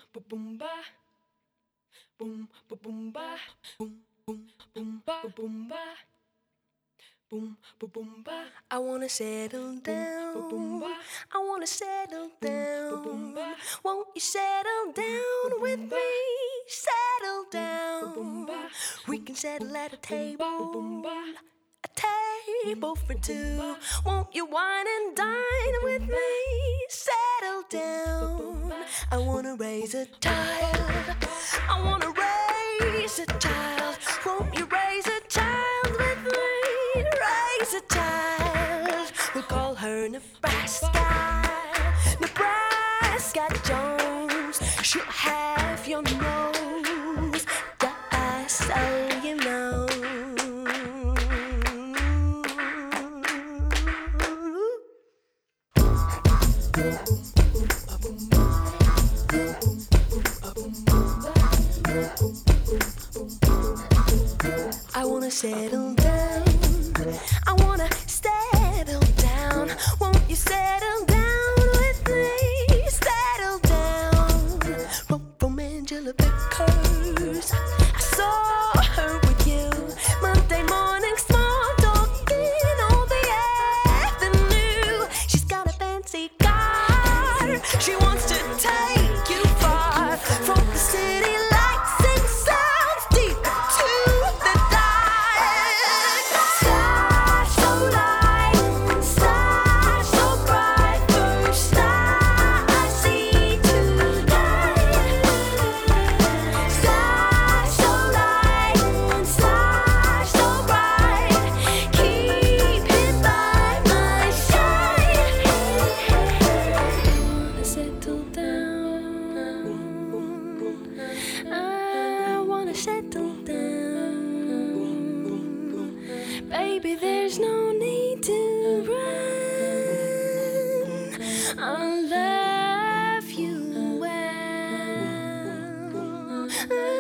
boom boom ba, boom boom boom ba, boom boom boom ba, boom ba, boom boom boom ba. I wanna settle down. I wanna settle down. Won't you settle down with me? Settle down. We can settle at a table. A table for two. Won't you wine and dine with me? Settle down. I wanna raise a child. I wanna raise a child. Won't you raise a child with me? Raise a child. We'll call her Nebraska. Nebraska Jones. She'll have your nose. Just so you know. I wanna settle down. I wanna settle down. Won't you settle down with me? Settle down. From Angela Vickers. I saw her with you Monday morning, small talking all the afternoon. She's got a fancy car. She wants to take you far from the city lights and sounds deep into the dark. Star so light, star so bright, first star I see tonight. Star so light, star so bright, keep it by my side. I wanna settle down. I wanna settle down. Baby, there's no need to run. I'll love you well.